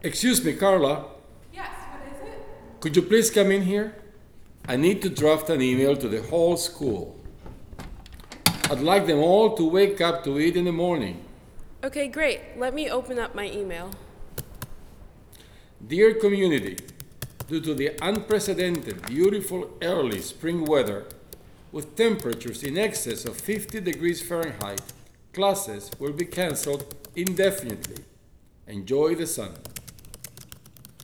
Excuse me, Carla. Yes, what is it? Could you please come in here? I need to draft an email to the whole school. I'd like them all to wake up to it in the morning. Okay, great. Let me open up my email. Dear community, due to the unprecedented, beautiful early spring weather, with temperatures in excess of 50 degrees Fahrenheit, classes will be canceled indefinitely. Enjoy the sun.